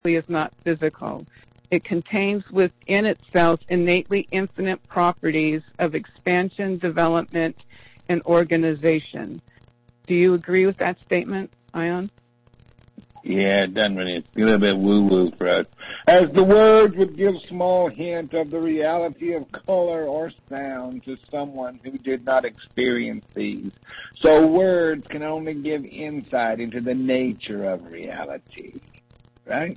is not physical. It contains within itself innately infinite properties of expansion, development, and organization. Do you agree with that statement, Ion? Yeah, it doesn't really. It's a little bit woo-woo for us. As the words would give small hint of the reality of color or sound to someone who did not experience these. So words can only give insight into the nature of reality. Right?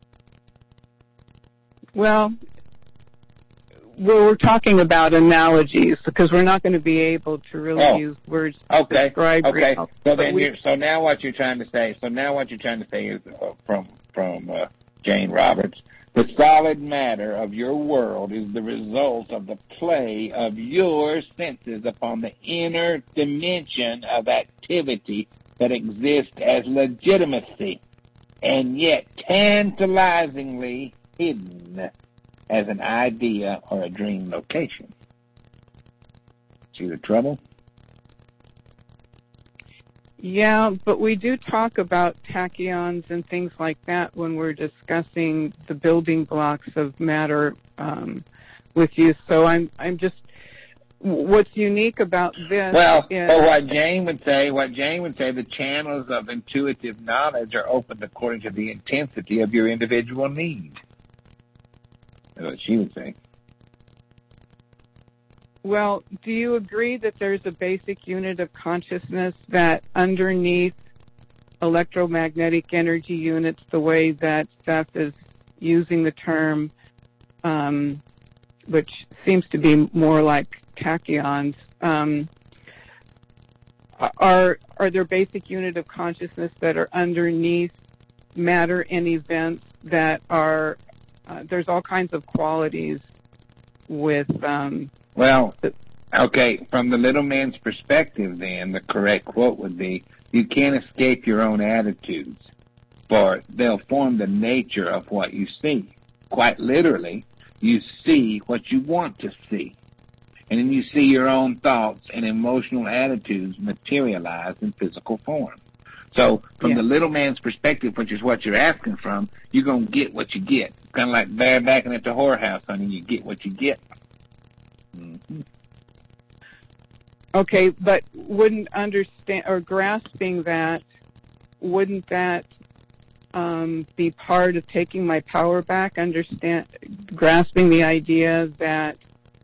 Well, we're talking about analogies because we're not going to be able to really use words to describe reality. So now what you're trying to say? Is from Jane Roberts. The solid matter of your world is the result of the play of your senses upon the inner dimension of activity that exists as legitimacy, and yet tantalizingly hidden as an idea or a dream location. See the trouble? Yeah, but we do talk about tachyons and things like that when we're discussing the building blocks of matter with you. So I'm just, what's unique about this is... what Jane would say, the channels of intuitive knowledge are opened according to the intensity of your individual need. That's what she would say. Well, do you agree that there's a basic unit of consciousness that underneath electromagnetic energy units, the way that Seth is using the term, which seems to be more like tachyons, are there basic unit of consciousness that are underneath matter and events that are, there's all kinds of qualities with... from the little man's perspective then, the correct quote would be, you can't escape your own attitudes, for they'll form the nature of what you see. Quite literally, you see what you want to see. And then you see your own thoughts and emotional attitudes materialize in physical form. So, from the little man's perspective, which is what you're asking from, you're going to get what you get. Kind of like barebacking at the whorehouse, honey, you get what you get. Mm-hmm. Okay, but wouldn't understand or grasping that, wouldn't that be part of taking my power back? Grasping the idea that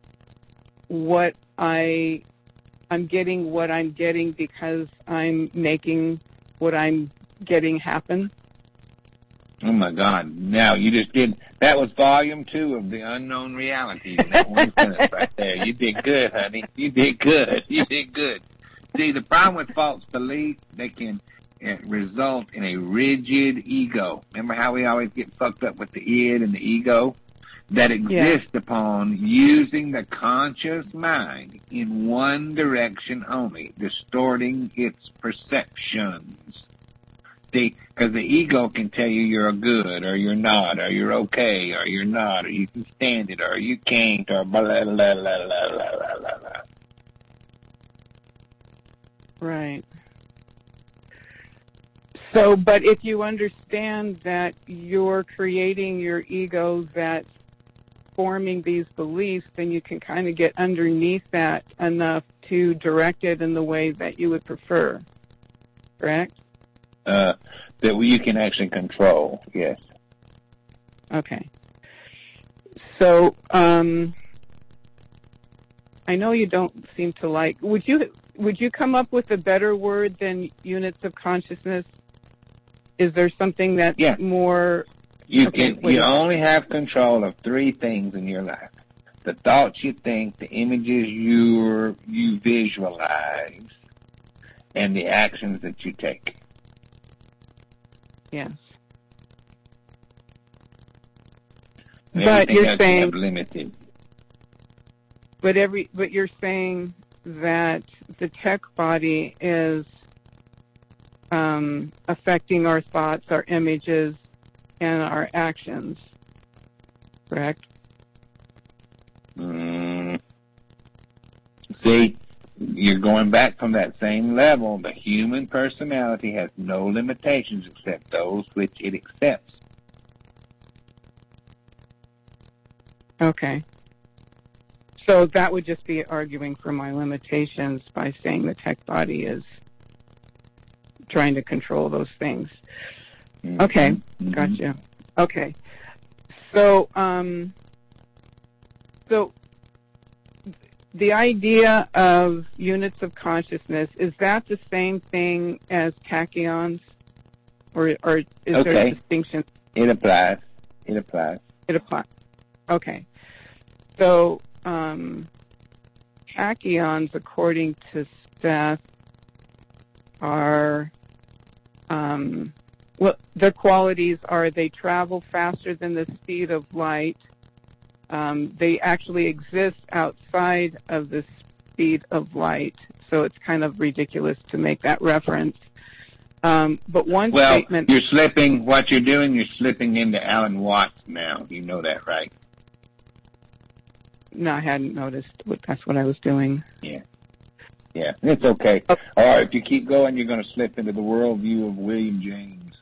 I'm getting what I'm getting because I'm making what I'm getting happen. Oh, my God. Now, you just did, that was volume 2 of The Unknown Reality in that one sentence right there. You did good, honey. You did good. See, the problem with false belief, they can result in a rigid ego. Remember how we always get fucked up with the id and the ego? That exist upon using the conscious mind in one direction only, distorting its perceptions. See, because the ego can tell you you're good, or you're not, or you're okay, or you're not, or you can stand it, or you can't, or blah, blah, blah, blah, blah, blah, blah, blah. Right. So, but if you understand that you're creating your ego that's forming these beliefs, then you can kind of get underneath that enough to direct it in the way that you would prefer. Correct? That you can actually control, yes. Okay. So, I know you don't seem to like, would you come up with a better word than units of consciousness? Is there something that's more... You only have control of 3 things in your life. The thoughts you think, the images you visualize, and the actions that you take. Yes. But you're saying limited. But you're saying that the tech body is affecting our thoughts, our images, and our actions. Correct? See, you're going back from that same level. The human personality has no limitations except those which it accepts. Okay. So that would just be arguing for my limitations by saying the tech body is trying to control those things. Okay, gotcha. Okay. So, so the idea of units of consciousness, is that the same thing as tachyons? Or is there a distinction? It applies. It applies. Okay. So, tachyons, according to Seth, are, well, their qualities are they travel faster than the speed of light. They actually exist outside of the speed of light, so it's kind of ridiculous to make that reference. But one statement... you're slipping, what you're doing, you're slipping into Alan Watts now. You know that, right? No, I hadn't noticed. That's what I was doing. Yeah. Yeah, it's okay. Okay. Or if you keep going, you're going to slip into the worldview of William James.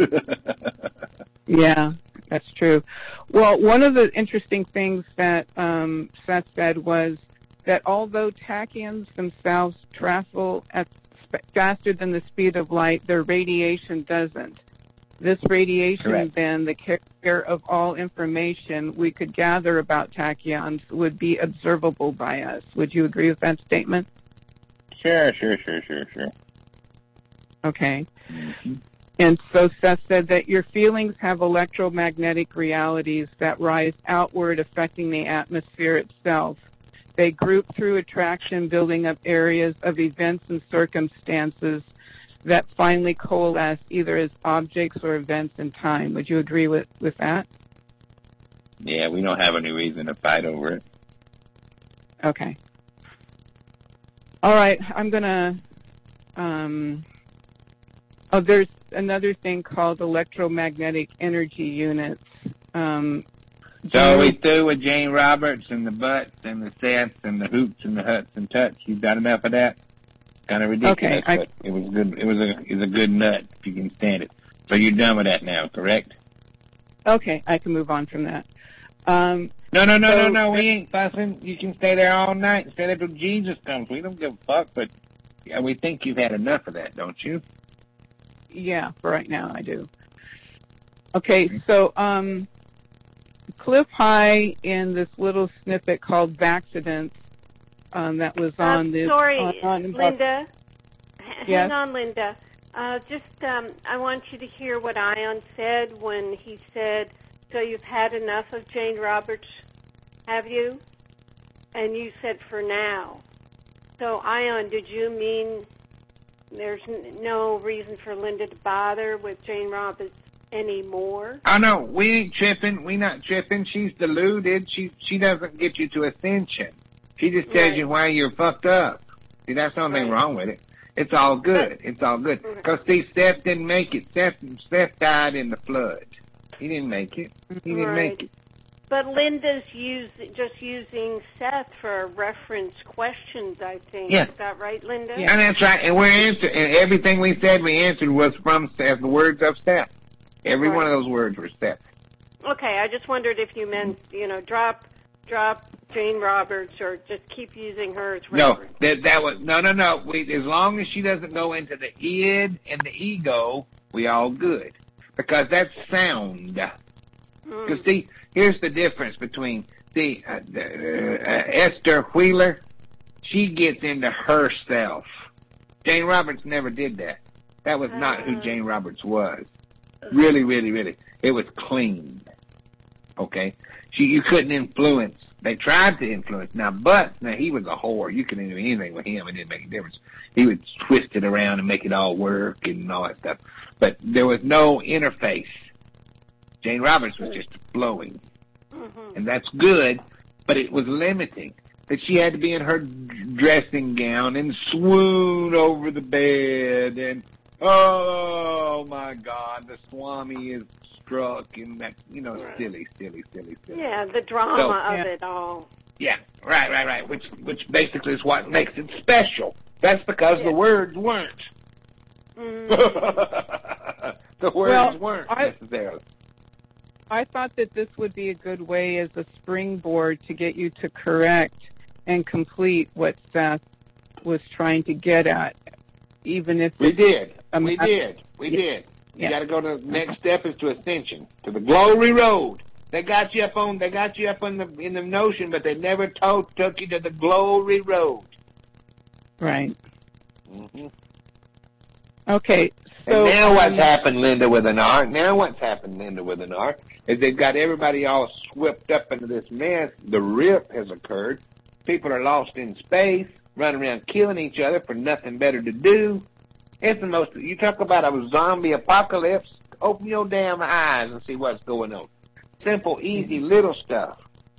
Yeah, that's true. Well, one of the interesting things that Seth said was that although tachyons themselves travel at faster than the speed of light, their radiation doesn't. This radiation, Correct. then, the carrier of all information we could gather about tachyons, would be observable by us. Would you agree with that statement? Sure. Okay. Mm-hmm. And so Seth said that your feelings have electromagnetic realities that rise outward, affecting the atmosphere itself. They group through attraction, building up areas of events and circumstances that finally coalesce either as objects or events in time. Would you agree with that? Yeah, we don't have any reason to fight over it. Okay. All right, I'm going to... there's another thing called electromagnetic energy units. So we through with Jane Roberts and the butts and the Seths and the hoops and the huts and tuts. You've got enough of that? Kind of ridiculous, Okay, but it was good. It was a good nut if you can stand it. So you're done with that now, correct? Okay, I can move on from that. No. We ain't fussing. You can stay there all night. Stay there till Jesus comes. We don't give a fuck, but yeah, we think you've had enough of that, don't you? Yeah, for right now I do. Okay, so Cliff High in this little snippet called Vaxcidents that was on this... Sorry, on Linda. Yes? Hang on, Linda. I want you to hear what Ion said when he said, so you've had enough of Jane Roberts, have you? And you said, for now. So, Ion, did you mean there's no reason for Linda to bother with Jane Roberts anymore? Oh, no, we ain't tripping. We not tripping. She's deluded. She doesn't get you to ascension. She just tells you why you're fucked up. See, that's the only thing wrong with it. It's all good. It's all good. Because, see, Seth didn't make it. Seth died in the flood. He didn't make it. He didn't make it. But Linda's just using Seth for reference questions, I think. Yeah. Is that right, Linda? Yeah. And that's right. And we're answering. And everything we said, we answered was from Seth, the words of Seth. Every one of those words were Seth. Okay, I just wondered if you meant, drop Jane Roberts or just keep using her as reference. No, that was no. As long as she doesn't go into the id and the ego, we all good. Because that's sound. Because see, here's the difference between Esther Wheeler. She gets into herself. Jane Roberts never did that. That was not who Jane Roberts was. Really, really, really. It was clean. Okay? You couldn't influence. They tried to influence. Now, he was a whore. You couldn't do anything with him. It didn't make a difference. He would twist it around and make it all work and all that stuff. But there was no interface. Jane Roberts was just flowing. And that's good, but it was limiting. That she had to be in her dressing gown and swoon over the bed and, oh my God, the Swami is struck and that, silly. Yeah, the drama of it all. Yeah, right. Which basically is what makes it special. That's because the words weren't. The words weren't necessarily. I thought that this would be a good way as a springboard to get you to correct and complete what Seth was trying to get at, even if we did. You got to go to the next step is to ascension, to the glory road. They got you up in the notion, but they never took you to the glory road. Right. Mm-hmm. Okay. So and now what's happened, Linda, with an R? Is they've got everybody all swept up into this mess. The rip has occurred. People are lost in space, running around killing each other for nothing better to do. It's the most, you talk about a zombie apocalypse, open your damn eyes and see what's going on. Simple, easy, little stuff.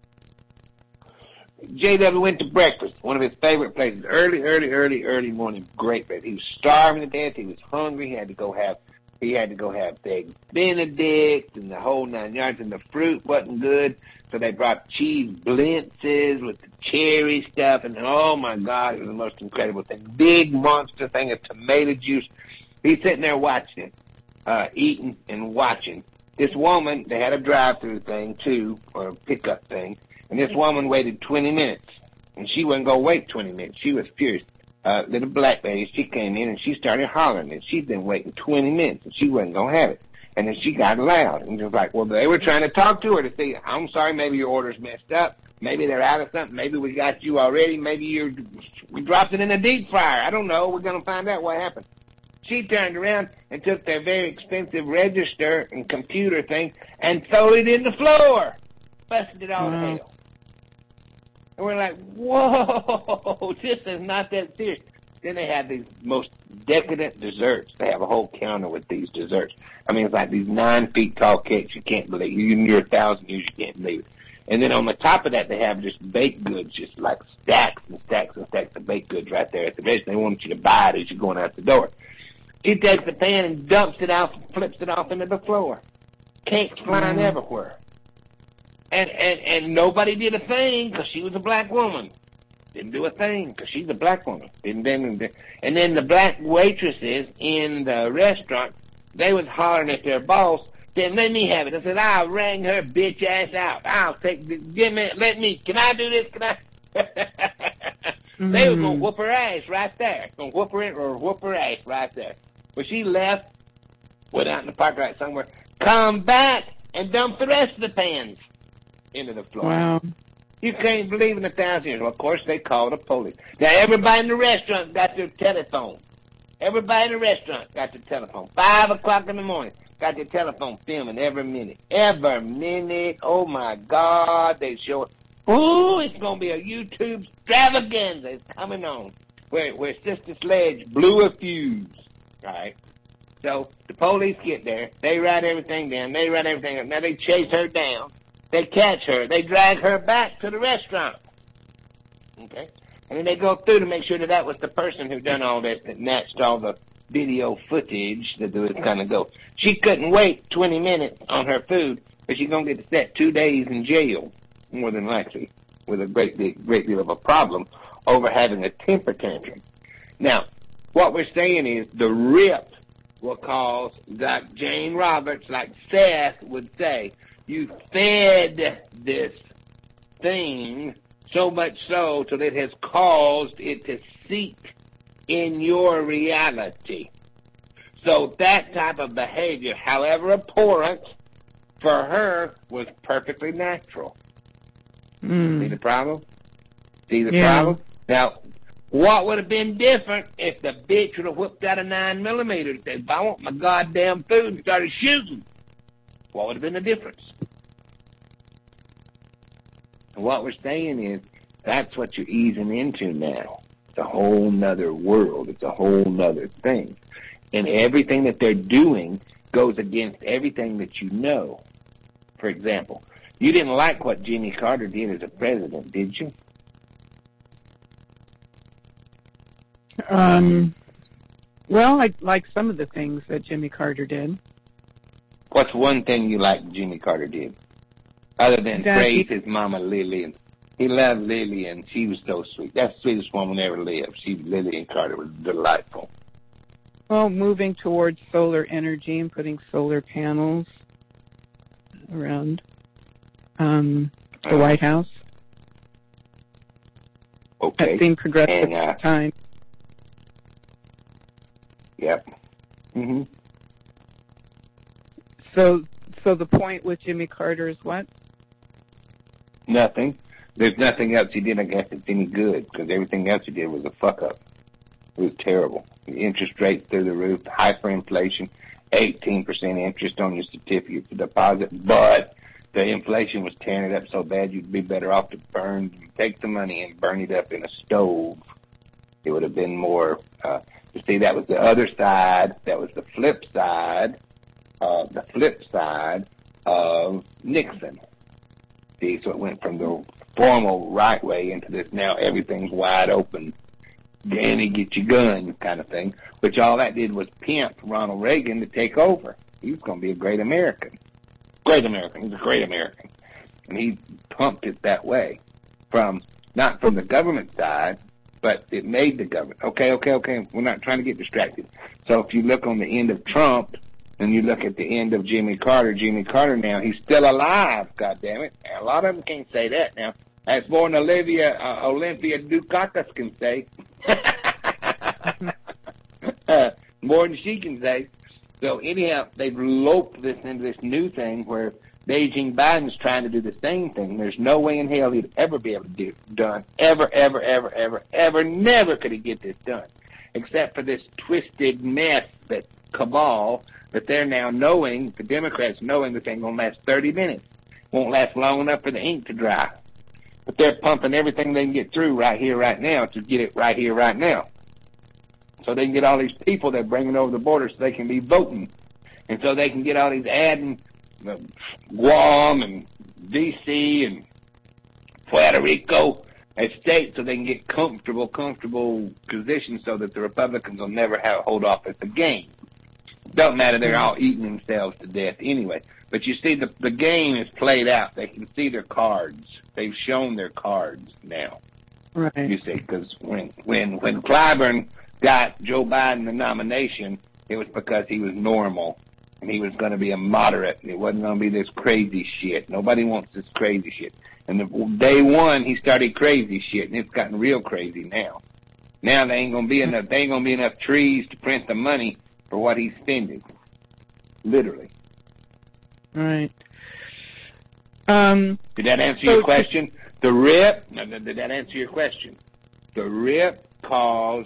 J.W. went to breakfast, one of his favorite places, early morning, great breakfast. He was starving to death, he was hungry, he had to go have eggs Benedict and the whole 9 yards, and the fruit wasn't good, so they brought cheese blintzes with the cherry stuff, and oh my God, it was the most incredible thing. Big monster thing of tomato juice. He's sitting there watching it, eating and watching. This woman, they had a drive-through thing too, or a pickup thing, and this woman waited 20 minutes, and she wasn't going to wait 20 minutes. She was furious. Little black lady, she came in and she started hollering, and she'd been waiting 20 minutes, and she wasn't going to have it. And then she got loud, and it was like, well, they were trying to talk to her to see, I'm sorry, maybe your order's messed up, maybe they're out of something, maybe we got you already, maybe we dropped it in a deep fryer, I don't know, we're going to find out what happened. She turned around and took their very expensive register and computer thing and threw it in the floor, busted it all to hell. And we're like, whoa, this is not that serious. Then they have these most decadent desserts. They have a whole counter with these desserts. I mean, it's like these 9 feet tall cakes you can't believe. You're 1,000 years, you can't believe it. And then on the top of that, they have just baked goods, just like stacks and stacks and stacks of baked goods right there at the register. They want you to buy it as you're going out the door. She takes the pan and dumps it out, flips it off into the floor. Cakes flying everywhere. And nobody did a thing because she was a black woman. Didn't do a thing because she's a black woman. And then the black waitresses in the restaurant, they was hollering at their boss, saying, let me have it. I said, I'll wring her bitch ass out. Can I do this? Can I? They was going to whoop her ass right there. Going to whoop her ass right there. But she left, went out in the park right somewhere, come back and dump the rest of the pans into the floor. Wow. You can't believe in 1,000 years. Well, of course, they called the police. Now, everybody in the restaurant got their telephone. 5 o'clock in the morning, got their telephone filming every minute. Oh, my God. They show it. Ooh, it's going to be a YouTube extravaganza. It's coming on. Where Sister Sledge blew a fuse. All right. So the police get there. They write everything down. Now they chase her down. They catch her. They drag her back to the restaurant. Okay? And then they go through to make sure that was the person who done all this, that matched all the video footage that was going to go. She couldn't wait 20 minutes on her food, but she's going to get to set 2 days in jail, more than likely, with a great deal of a problem over having a temper tantrum. Now, what we're saying is the rip will cause, like Jane Roberts, like Seth would say, you fed this thing so much so till it has caused it to seep in your reality. So that type of behavior, however abhorrent, for her was perfectly natural. See the problem? Problem? Now, what would have been different if the bitch would have whipped out a 9mm and said, I want my goddamn food, and started shooting? What would have been the difference? And what we're saying is, that's what you're easing into now. It's a whole nother world. It's a whole nother thing. And everything that they're doing goes against everything that you know. For example, you didn't like what Jimmy Carter did as a president, did you? Well, I like some of the things that Jimmy Carter did. What's one thing you like Jimmy Carter did? Other than praise his mama Lillian. He loved Lillian. She was so sweet. That's the sweetest woman ever lived. Lillian Carter was delightful. Well, moving towards solar energy and putting solar panels. around the White House. Okay. That seemed progressive And, at the time. Yep. Mm-hmm. So the point with Jimmy Carter is what? Nothing. There's nothing else he did, I guess, that's any good, because everything else he did was a fuck-up. It was terrible. The interest rates through the roof, hyperinflation, 18% interest on your certificate for deposit, but the inflation was tearing it up so bad you'd be better off to take the money and burn it up in a stove. It would have been more, you see, that was the other side, that was the flip side of Nixon. See, so it went from the formal right way into this now everything's wide open, Danny, get your gun kind of thing, which all that did was pimp Ronald Reagan to take over. He was going to be a great American. Great American. He's a great American. And he pumped it that way, not from the government side, but it made the government. Okay. We're not trying to get distracted. So if you look on the end of Trump, and you look at the end of Jimmy Carter now, he's still alive, goddammit. A lot of them can't say that now. That's more than Olympia Dukakis can say. More than she can say. So anyhow, they've loped this into this new thing where Beijing Biden's trying to do the same thing. There's no way in hell he'd ever be able to get it done. Ever, never could he get this done. Except for this twisted mess, that cabal, that they're now knowing, the Democrats knowing that they're going to last 30 minutes. Won't last long enough for the ink to dry. But they're pumping everything they can get through right here, right now, to get it right here, right now. So they can get all these people they're bringing over the border so they can be voting. And so they can get all these adding Guam and D.C. and Puerto Rico as states so they can get comfortable positions so that the Republicans will never hold office again. Don't matter, they're all eating themselves to death anyway. But you see, the game is played out. They can see their cards. They've shown their cards now. Right. You see, because when Clyburn got Joe Biden the nomination, it was because he was normal, and he was going to be a moderate, and it wasn't going to be this crazy shit. Nobody wants this crazy shit. And day one, he started crazy shit, and it's gotten real crazy now. Now there ain't going to be enough trees to print the money for what he's spending. Literally. Right. Did that answer your question? Did that answer your question? The RIP caused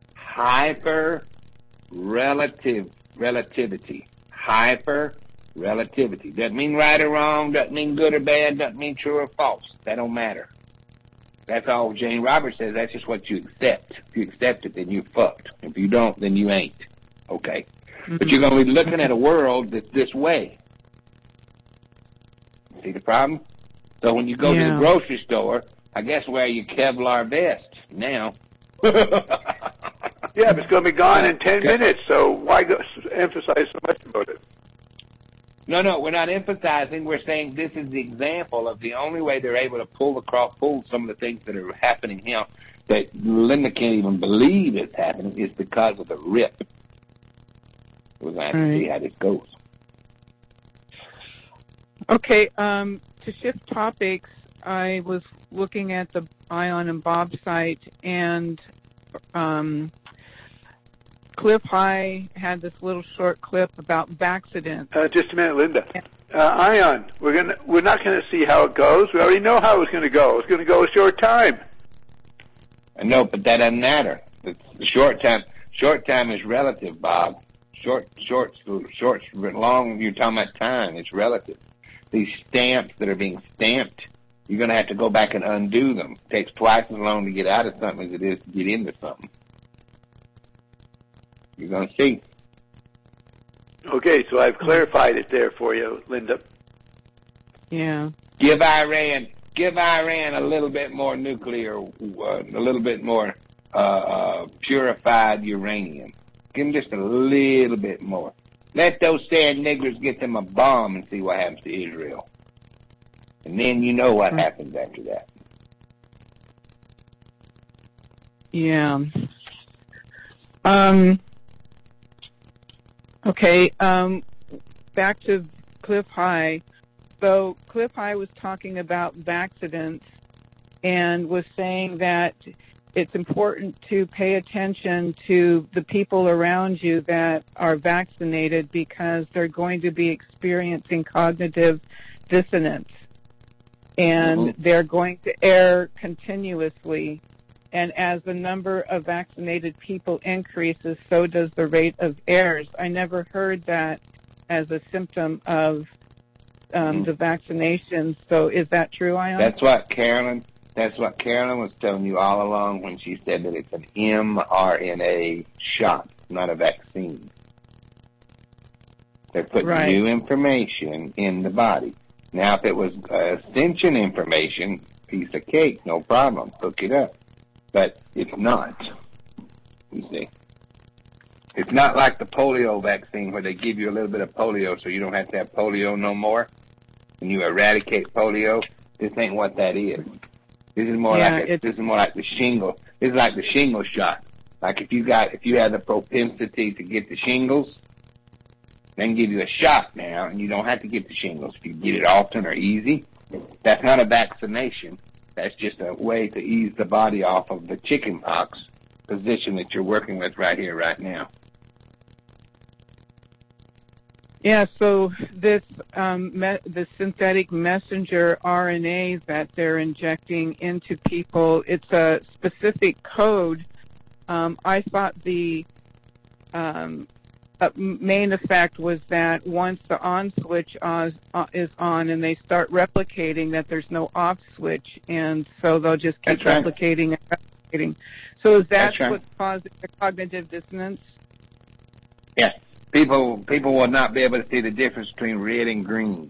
relativity. Relativity. Doesn't mean right or wrong, doesn't mean good or bad, doesn't mean true or false. That don't matter. That's all Jane Roberts says. That's just what you accept. If you accept it, then you're fucked. If you don't, then you ain't. Okay? Mm-hmm. But you're going to be looking at a world that's this way. See the problem? So when you go to the grocery store, I guess wear your Kevlar vest now. Yeah, but it's going to be gone in 10 minutes, so why emphasize so much about it? No, we're not emphasizing. We're saying this is the example of the only way they're able to pull some of the things that are happening now that Linda can't even believe is happening is because of the RIP. We're going to have to see how this goes. Okay, to shift topics, I was looking at the Ion and Bob site, and Cliff High had this little short clip about accidents. Just a minute, Linda. Ion, we're not going to see how it goes. We already know how it's going to go. It's going to go a short time. I know, but that doesn't matter. The short time is relative, Bob. Short, long. You're talking about time. It's relative. These stamps that are being stamped, you're going to have to go back and undo them. It takes twice as long to get out of something as it is to get into something. You're going to see. Okay, so I've clarified it there for you, Linda. Yeah. Give Iran a little bit more nuclear, a little bit more purified uranium. Give them just a little bit more. Let those sad niggers get them a bomb and see what happens to Israel. And then you know what happens after that. Yeah. Okay, back to Cliff High. So Cliff High was talking about vacccidents and was saying that it's important to pay attention to the people around you that are vaccinated because they're going to be experiencing cognitive dissonance. And they're going to err continuously. And as the number of vaccinated people increases, so does the rate of errors. I never heard that as a symptom of the vaccination. So is that true, Ion? That's what Carolyn was telling you all along when she said that it's an mRNA shot, not a vaccine. They're putting new information in the body. Now, if it was ascension information, piece of cake, no problem, hook it up. But it's not, you see. It's not like the polio vaccine where they give you a little bit of polio so you don't have to have polio no more, and you eradicate polio. This ain't what that is. This is more like the shingle. This is like the shingle shot. Like if you have the propensity to get the shingles, then give you a shot now, and you don't have to get the shingles. If you get it often or easy, that's not a vaccination. That's just a way to ease the body off of the chickenpox position that you're working with right here, right now. Yeah, so this the synthetic messenger RNA that they're injecting into people, it's a specific code. I thought the main effect was that once the on switch is on and they start replicating, that there's no off switch, and so they'll just keep replicating and replicating. So is that what's causing the cognitive dissonance? Yeah. People will not be able to see the difference between red and green.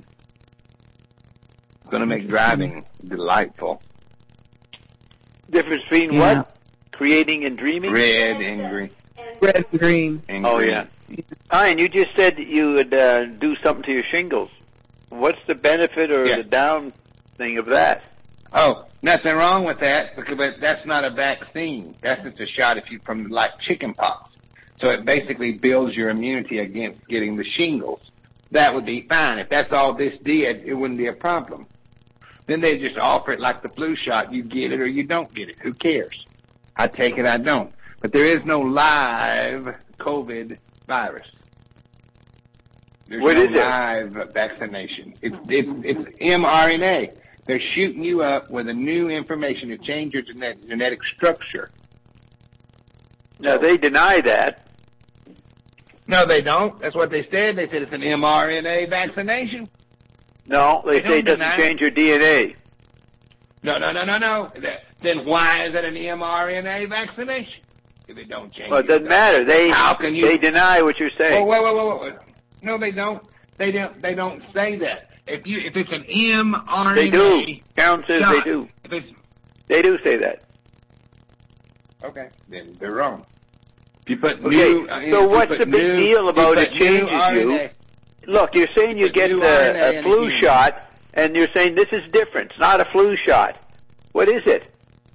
It's going to make driving delightful. Difference between what? Creating and dreaming? Red and green. Red and green. Yeah. And you just said you would do something to your shingles. What's the benefit or the down thing of that? Oh, nothing wrong with that, but that's not a vaccine. That's just a shot from like chickenpox. So it basically builds your immunity against getting the shingles. That would be fine. If that's all this did, it wouldn't be a problem. Then they just offer it like the flu shot. You get it or you don't get it. Who cares? I take it, I don't. But there is no live COVID virus. There's no live vaccination. It's mRNA. They're shooting you up with a new information to change your genetic structure. Now, they deny that. No, they don't. That's what they said. They said it's an mRNA vaccination. No, they say it doesn't change your DNA. No. Then why is it an mRNA vaccination if it don't change? Well, it doesn't matter. They deny what you're saying. Oh, wait. No, they don't. They don't say that. If it's an mRNA, they do. Karen says they do. They do say that. Okay, then they're wrong. If you put so what's the big deal about it changes you? Look, you're saying you get a flu shot, and you're saying this is different. It's not a flu shot. What is it?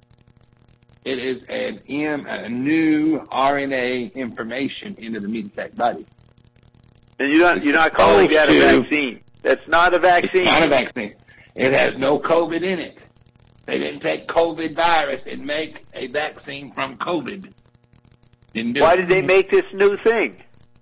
It is a new RNA information into the meat-sack body. And you're not calling that a vaccine. That's not a vaccine. It's not a vaccine. It has no COVID in it. They didn't take COVID virus and make a vaccine from COVID. Why did they make this new thing?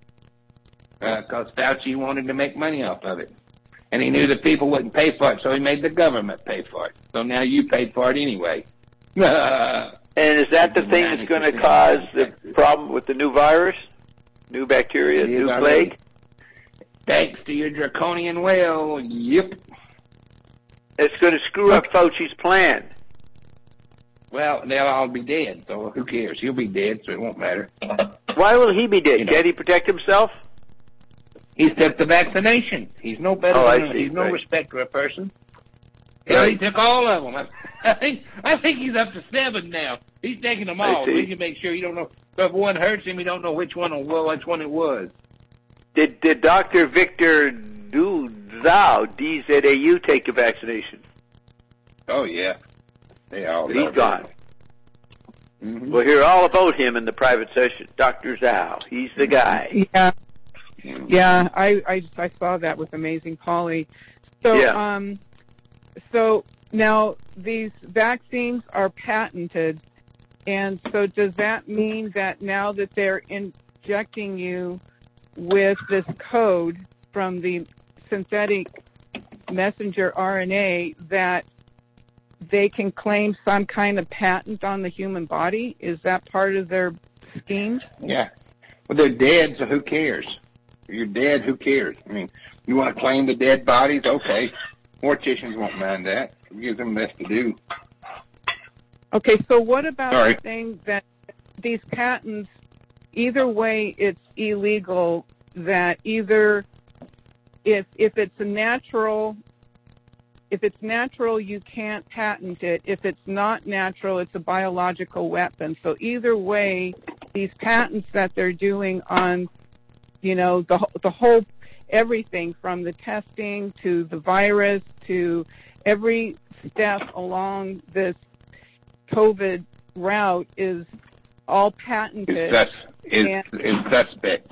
Because Fauci wanted to make money off of it. And he knew that people wouldn't pay for it, so he made the government pay for it. So now you paid for it anyway. And is that the thing that's going to cause the problem with the new virus? New bacteria, new plague? Thanks to your draconian will, yep. It's going to screw up Fauci's plan. Well, they'll all be dead, so who cares? He'll be dead, so it won't matter. Why will he be dead? Can't he protect himself? He took the vaccination. He's no better he's no respecter of person. Yeah, he took all of them. I think he's up to 7 now. He's taking them all. So he can make sure you don't know. So if one hurts him, you don't know which one it was. Did Dr. Victor Duzau, D-Z-A-U, take the vaccination? Oh, yeah. They all He's gone. Mm-hmm. We'll hear all about him in the private session. Dr. Zhao, he's the guy. Yeah, I saw that with Amazing Polly. So now these vaccines are patented, and so does that mean that now that they're injecting you with this code from the synthetic messenger RNA that they can claim some kind of patent on the human body? Is that part of their scheme? Yeah. Well, they're dead, so who cares? If you're dead, who cares? I mean, you want to claim the dead bodies? Okay. Morticians won't mind that. It gives them less to do. Okay, so what about saying that these patents, either way it's illegal, that either if it's natural, you can't patent it. If it's not natural, it's a biological weapon. So either way, these patents that they're doing on, the whole, everything from the testing to the virus to every step along this COVID route is all patented. It's suspect.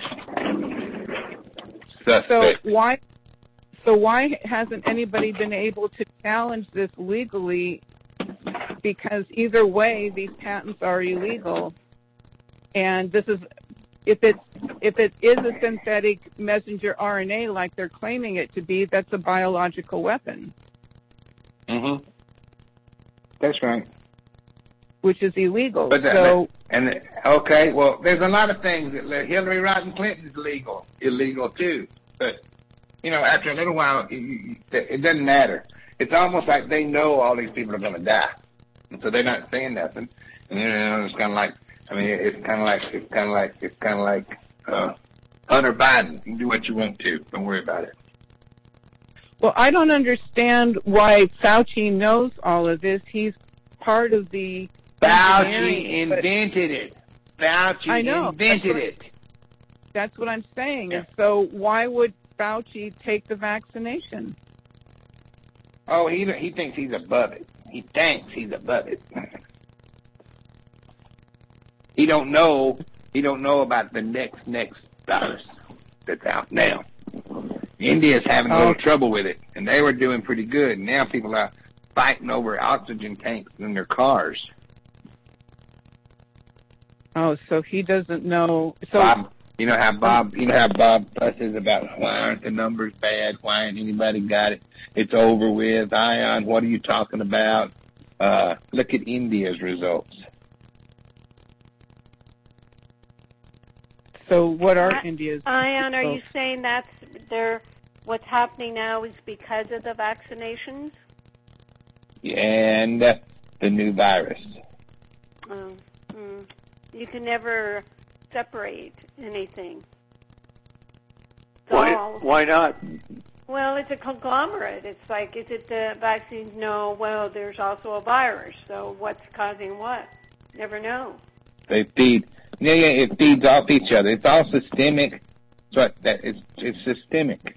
So why hasn't anybody been able to challenge this legally? Because either way, these patents are illegal. And this is, if it is a synthetic messenger RNA like they're claiming it to be, that's a biological weapon. Mm-hmm. That's right. Which is illegal. Well, there's a lot of things that Hillary Rodham Clinton is illegal too. But after a little while, it doesn't matter. It's almost like they know all these people are going to die, and so they're not saying nothing. And it's kind of like, it's kind of like Hunter Biden. You can do what you want to. Don't worry about it. Well, I don't understand why Fauci knows all of this. He's part of the Fauci invented it. Fauci invented it. That's what I'm saying. And so why would Fauci take the vaccination? Oh, he thinks he's above it. He thinks he's above it. He don't know about the next virus that's out now. India's having a little trouble with it, and they were doing pretty good. Now people are fighting over oxygen tanks in their cars. Oh, so he doesn't know. So Bob, you know how Bob fusses about why aren't the numbers bad? Why ain't anybody got it? It's over with. Ion, what are you talking about? Look at India's results. So what are India's Ion, are results? you saying what's happening now is because of the vaccinations? And the new virus. You can never separate anything. Why not? Well, it's a conglomerate. It's like, is it the vaccines? No. Well, there's also a virus. So what's causing what? Never know. They feed. It feeds off each other. It's all systemic. So it's systemic.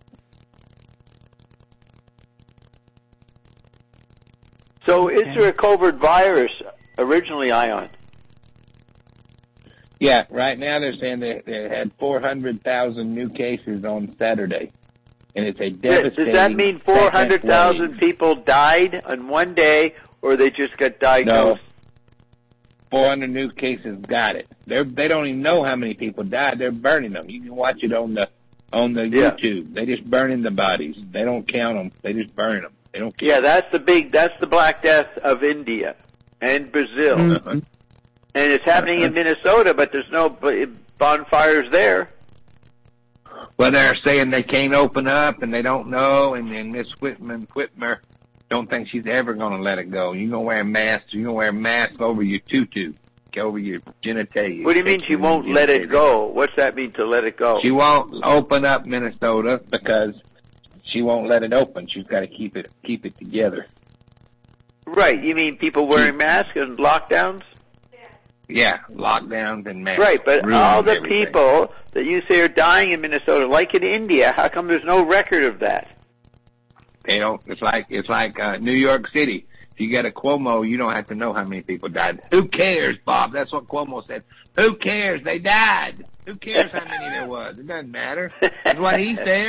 So is there a COVID virus originally, Ion? Yeah, right now they're saying they had 400,000 new cases on Saturday. And it's a devastating... Does that mean 400,000 people died on one day, or they just got diagnosed? No. 400 new cases got it. They don't even know how many people died. They're burning them. You can watch it on the YouTube. They just burning the bodies. They don't count them. They just burn them. They don't count. Yeah, that's the Black Death of India and Brazil. Mm-hmm. And it's happening in Minnesota, but there's no bonfires there. Well, they're saying they can't open up, and they don't know, and Miss Whitmer don't think she's ever going to let it go. You're going to wear masks. You're going to wear a mask over your tutu, over your genitalia. What do you mean she won't let it go? What's that mean, to let it go? She won't open up Minnesota because she won't let it open. She's got to keep it together. Right. You mean people wearing masks and lockdowns? Yeah, lockdowns and masks. Right, but all the everything. people that you say are dying in Minnesota, like in India, how come there's no record of that? They don't. It's like New York City. If you get a Cuomo, you don't have to know how many people died. Who cares, Bob? That's what Cuomo said. Who cares? They died. Who cares how many there was? It doesn't matter. That's what he said.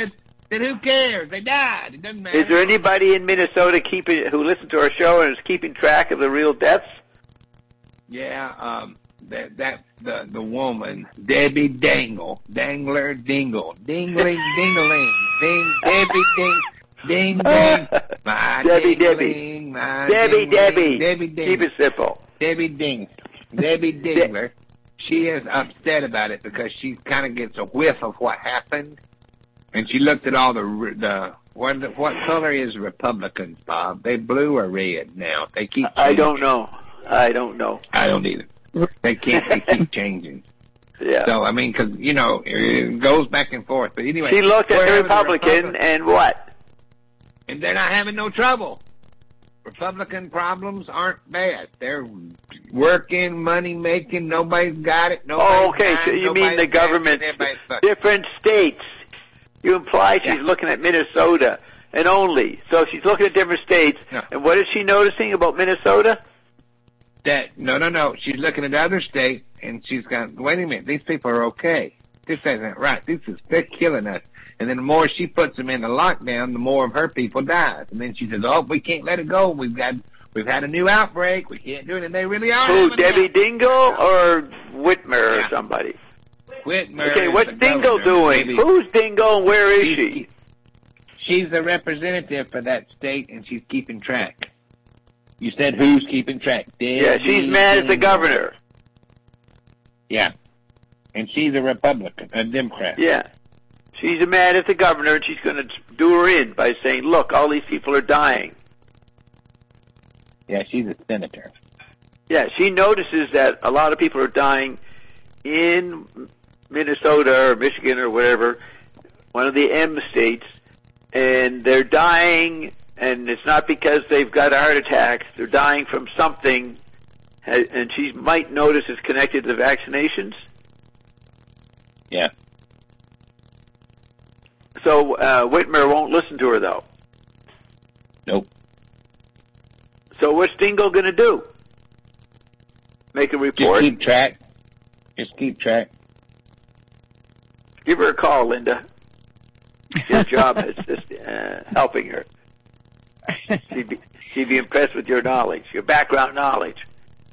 then who cares? They died. It doesn't matter. Is there anybody in Minnesota who listens to our show and is keeping track of the real deaths? Yeah, that's the woman, Debbie Dangler Dingle, Dingling, Dingling, Ding, Debbie Ding, Ding, Ding, my Debbie, Dingling, my Debbie, Dingling, Debbie, keep it simple. Debbie Dingler. She is upset about it because she kind of gets a whiff of what happened, and she looked at all what color is Republicans, Bob? They blue or red now? They keep. I don't know. I don't either. They keep changing. Yeah. So I mean, because it goes back and forth. But anyway, she looked at the Republican and what? And they're not having no trouble. Republican problems aren't bad. They're working, money making. Nobody's got it. Okay. So you mean the government, different states? You imply she's looking at Minnesota and only. So she's looking at different states. No. And what is she noticing about Minnesota? No. She's looking at other states, and she's gone, wait a minute, these people are okay. This isn't right. They're killing us. And then the more she puts them into lockdown, the more of her people die. And then she says, we can't let it go. We've had a new outbreak. We can't do it. And they really are. Who, Debbie Dingle or Whitmer or somebody? Whitmer. Okay, what's Dingle doing? Maybe. Who's Dingle and where is she? She's the representative for that state, and she's keeping track. You said who's keeping track? She's mad at the governor. Yeah. And she's a Republican, a Democrat. Yeah. She's mad at the governor, and she's going to do her in by saying, look, all these people are dying. Yeah, she's a senator. Yeah, she notices that a lot of people are dying in Minnesota or Michigan or whatever, one of the M states, and they're dying, and it's not because they've got a heart attack. They're dying from something, and she might notice it's connected to vaccinations. Yeah. So Whitmer won't listen to her, though. Nope. So what's Dingle going to do? Make a report? Just keep track. Give her a call, Linda. Your job is just helping her. She'd be impressed with your knowledge, your background knowledge.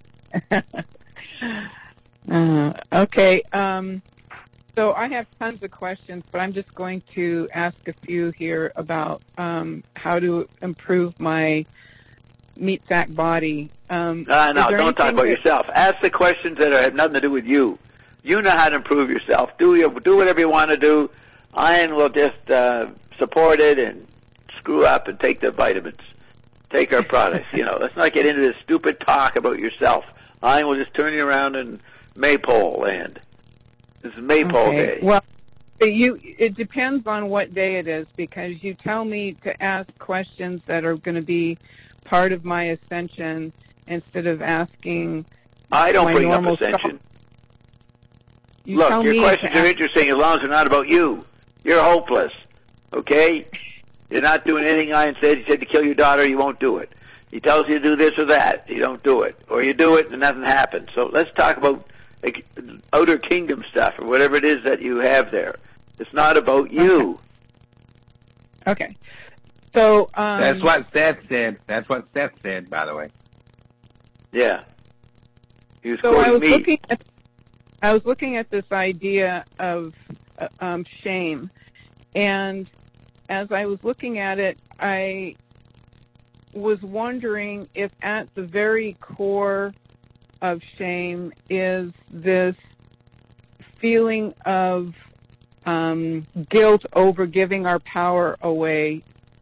Okay. So I have tons of questions, but I'm just going to ask a few here about how to improve my meat sack body. No, don't talk about yourself. Ask the questions that have nothing to do with you. You know how to improve yourself. Do whatever you want to do. Ian will just support it and screw up and take the vitamins. Take our products. Let's not get into this stupid talk about yourself. Ian will just turn you around in Maypole land. This is Maypole Day. Well, it depends on what day it is, because you tell me to ask questions that are going to be part of my ascension instead of asking. I don't bring up ascension. Look, your questions are interesting as long as they're not about you. You're hopeless, okay? You're not doing anything Ian said. He said to kill your daughter, you won't do it. He tells you to do this or that, you don't do it. Or you do it and nothing happens. So let's talk about outer kingdom stuff or whatever it is that you have there. It's not about you. Okay. So that's what Seth said. That's what Seth said, by the way. Yeah. He was quoting me. I was looking at this idea of shame, and as I was looking at it, I was wondering if at the very core of shame is this feeling of guilt over giving our power away.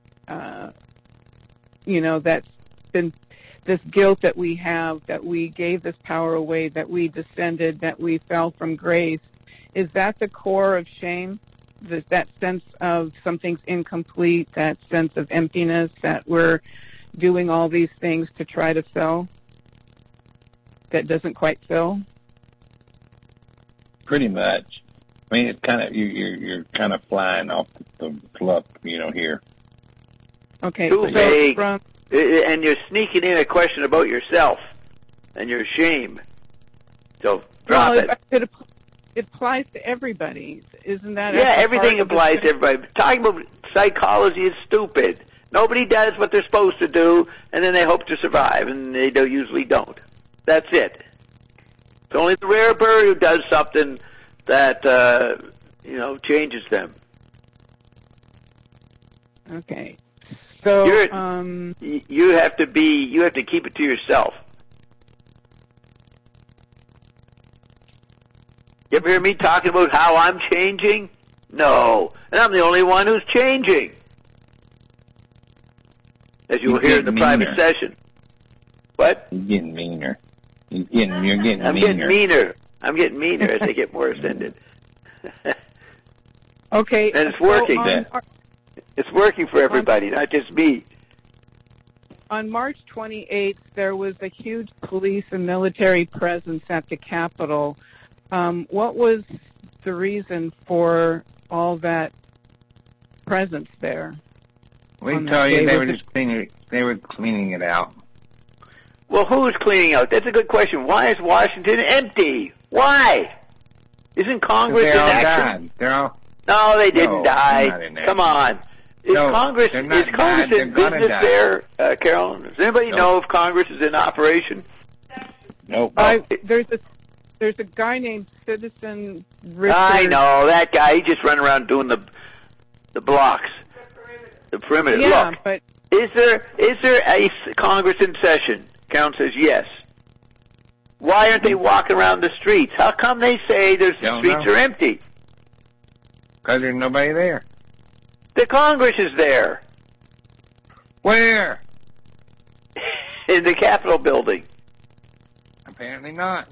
That's been this guilt that we have, that we gave this power away, that we descended, that we fell from grace. Is that the core of shame? That sense of something's incomplete, that sense of emptiness, that we're doing all these things to try to fill, that doesn't quite fill? Pretty much. I mean, it's kind of you're kind of flying off the club, here. Okay. Too vague. And you're sneaking in a question about yourself and your shame. So drop it. applies to everybody. Isn't that? Yeah, everything applies to everybody. Talking about psychology is stupid. Nobody does what they're supposed to do, and then they hope to survive, and they usually don't. That's it. It's only the rare bird who does something that changes them. Okay. So you have to keep it to yourself. You ever hear me talking about how I'm changing? No. And I'm the only one who's changing. As you will hear in the private session. What? You're getting meaner. You're getting meaner. I'm getting meaner as they get more ascended. Okay. And it's working. It's working for everybody, not just me. On March 28th, there was a huge police and military presence at the Capitol. What was the reason for all that presence there? We tell you they were just cleaning. They were cleaning it out. Well, who's cleaning out? That's a good question. Why is Washington empty? Why? Isn't Congress in action? No, they didn't die. Come on. Is Congress in business there, Carolyn? Does anybody know if Congress is in operation? Nope. There's a guy named Citizen Richard. I know that guy. He just run around doing the blocks, the perimeter. Yeah, Look, but is there a Congress in session? Carolyn says yes. Why aren't they walking around the streets? How come they say the streets are empty? Because there's nobody there. The Congress is there. Where? In the Capitol building. Apparently not.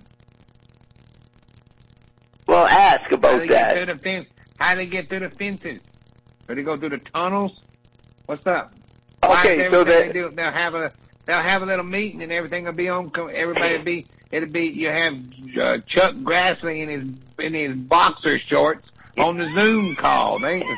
Well, ask about that. How do they get through the fences? Do they go through the tunnels? What's up? Okay, so they'll have a little meeting and everything will be on. Everybody will be. You have Chuck Grassley in his boxer shorts on the Zoom call.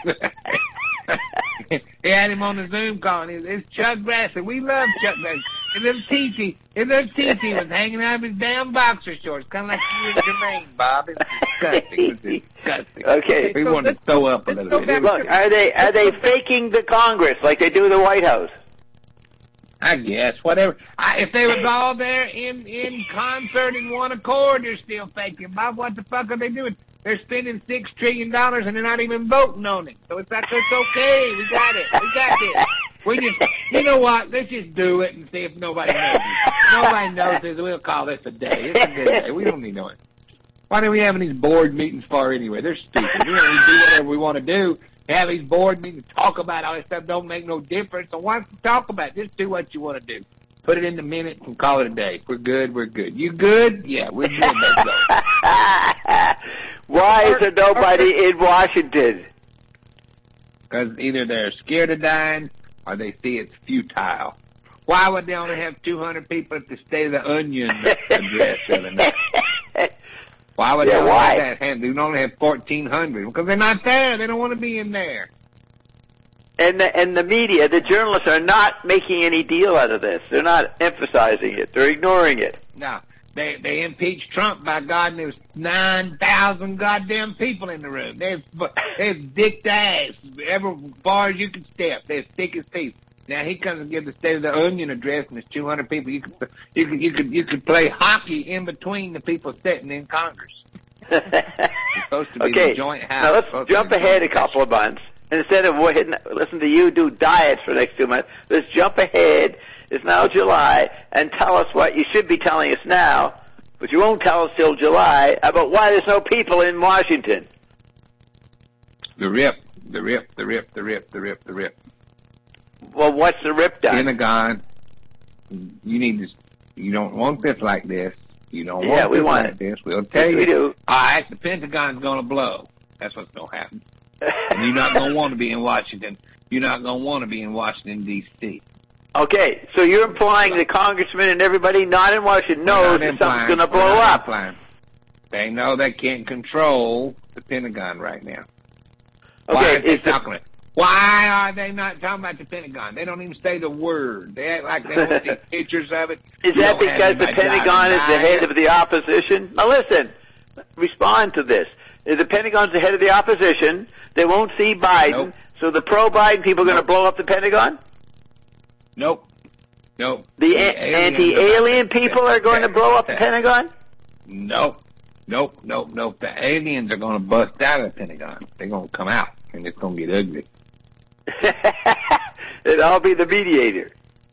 He had him on the Zoom call, and it's Chuck Grassley. We love Chuck Grassley. His little T.T. was hanging out of his damn boxer shorts, kind of like you and Jermaine, Bob. It was disgusting. Okay. We wanted to throw up a little bit. Look, are they faking the Congress like they do the White House? I guess, whatever. If they was all there in concert in one accord, they're still faking. Bob, what the fuck are they doing? They're spending $6 trillion and they're not even voting on it. So it's okay. We got it. We got this. You know what? Let's just do it and see if nobody knows. If nobody knows this, we'll call this a day. It's a good day. We don't need to know it. Why are we having these board meetings for anyway? They're stupid. We don't need to do whatever we want to do. Have these board meetings, talk about all this stuff don't make no difference. So why don't you talk about it? Just do what you want to do. Put it in the minutes and call it a day. We're good. You good? Yeah, we're good. Let's go. Why is there nobody in Washington? Because either they're scared of dying or they see it's futile. Why would they only have 200 people at the State of the Union address the other night? Why would they only have that? They only have 1,400 because they're not there. They don't want to be in there. And the media, the journalists are not making any deal out of this. They're not emphasizing it. They're ignoring it. No. They impeached Trump, by God, and there was 9,000 goddamn people in the room. They're dick to ass, as far as you can step. They're thick as teeth. Now he comes and gives the State of the Union address, and there's 200 people. You could play hockey in between the people sitting in Congress. It's supposed to be the joint house. Now let's jump ahead a couple of months. And instead of listen to you do diets for the next 2 months, let's jump ahead. It's now July, and tell us what you should be telling us now, but you won't tell us till July, about why there's no people in Washington. The RIP. Well, what's the RIP done? Pentagon, you don't want this like this. You don't want this like this. We'll tell you. We do. All right, the Pentagon's going to blow. That's what's going to happen. And you're not going to want to be in Washington. You're not going to want to be in Washington, D.C. Okay, so you're implying the congressmen and everybody not in Washington knows that something's going to blow up. They know they can't control the Pentagon right now. Okay, why are they not talking about the Pentagon? They don't even say the word. They act like they don't see pictures of it. Is that because the Pentagon is the head of the opposition? Now listen, respond to this. The Pentagon's the head of the opposition. They won't see Biden. Nope. So the pro-Biden people are going to blow up the Pentagon? Nope. Nope. The anti-alien people are going to blow up the Pentagon? Nope. Nope. The aliens are going to bust out of the Pentagon. They're going to come out, and it's going to get ugly. And I'll be the mediator.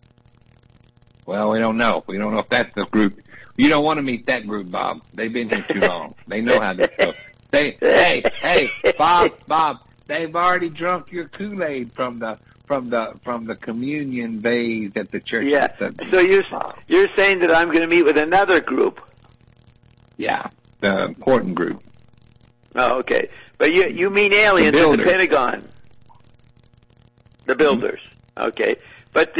Well, we don't know. We don't know if that's the group. You don't want to meet that group, Bob. They've been here too long. They know how this goes. Hey, Bob. They've already drunk your Kool-Aid from the communion vase at the church. Yeah. So you're saying that I'm going to meet with another group? Yeah, the important group. Oh, okay. But you mean aliens in the Pentagon? The builders. Mm-hmm. Okay. But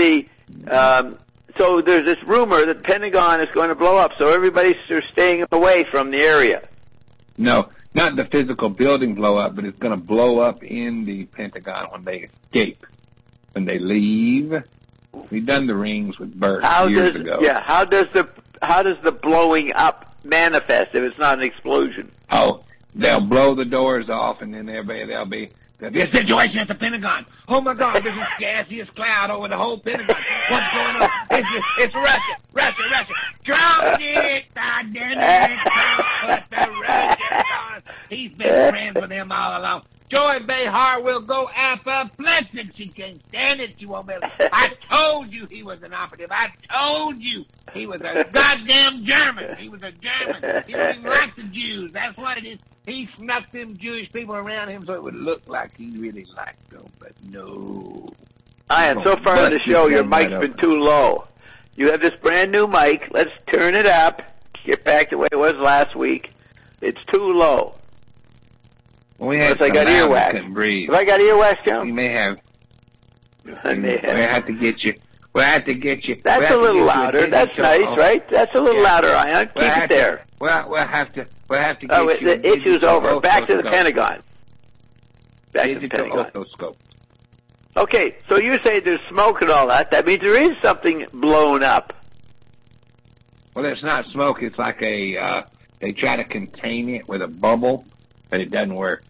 so there's this rumor that the Pentagon is going to blow up, so everybody's staying away from the area. No, not the physical building blow up, but it's going to blow up in the Pentagon when they escape. When they leave. We've done the rings with Bert years ago. Yeah, how does the blowing up manifest if it's not an explosion? Oh, they'll blow the doors off, and then there'll be a situation at the Pentagon. Oh my God, there's this gaseous cloud over the whole Pentagon. What's going on? It's Russia. Trump did it, God damn it. Trump put the Russians on. He's been friends with them all along. Joy Behar will go apoplectic. She can't stand it. She won't be able to. I told you he was an operative. I told you he was a goddamn German. He was a German. He didn't like the Jews. That's what it is. He snuck them Jewish people around him so it would look like he really liked them, but no. Ian, so far on the show, your mic's been too low. You have this brand new mic. Let's turn it up. Get back to the way it was last week. It's too low. Unless I got earwax. If I got earwax, John? You may have. We'll have to get you. That's a little louder. That's nice, right? That's a little louder, Ian. Keep it there. We'll have to get you. The issue's over. Back to the Pentagon. Digital otoscope. Okay, so you say there's smoke and all that. That means there is something blown up. Well, it's not smoke. It's like they try to contain it with a bubble, but it doesn't work.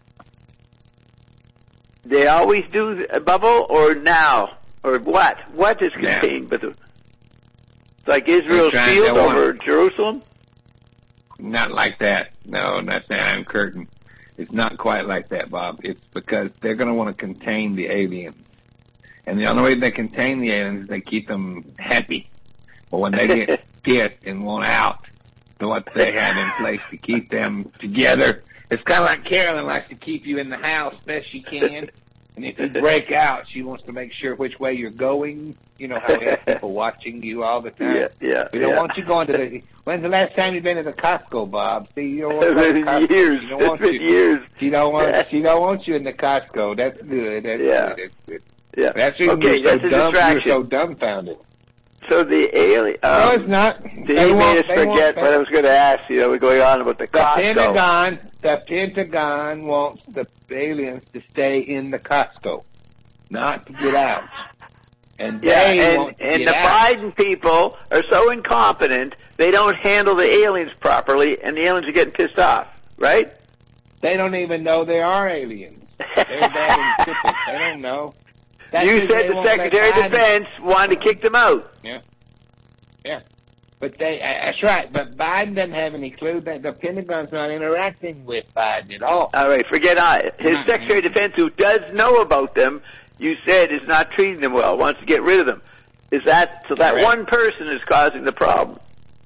They always do a bubble, or now? Or what? What is contained? But it's like Israel's shield over Jerusalem? Not like that. No, not the Iron Curtain. It's not quite like that, Bob. It's because they're going to want to contain the aliens. And the only way they contain the aliens is they keep them happy. But when they get pissed and want out, so what they have in place to keep them together, it's kind of like Carolyn likes to keep you in the house best she can. And if you break out, she wants to make sure which way you're going. You know how we have people watching you all the time. Yeah. We don't want you going to the. When's the last time you've been to the Costco, Bob? See, you don't want to Costco. Years. It's been years. She don't want you in the Costco. That's good. That's good. That's Yeah. That's okay. That's a distraction. You're so dumbfounded. So the alien. No, it's not. He made us forget what I was going to ask. You know, we're going on about the Costco. The Pentagon wants the aliens to stay in the Costco, not to get out. And they want to get out. The Biden people are so incompetent, they don't handle the aliens properly, and the aliens are getting pissed off, right? They don't even know there are aliens. They're bad and stupid. They don't know. You said the Secretary of Defense wanted to kick them out. Yeah. But that's right. But Biden doesn't have any clue that the Pentagon's not interacting with Biden at all. All right, forget it. His Secretary of Defense, who does know about them, you said is not treating them well, wants to get rid of them. Is that so? That one person is causing the problem?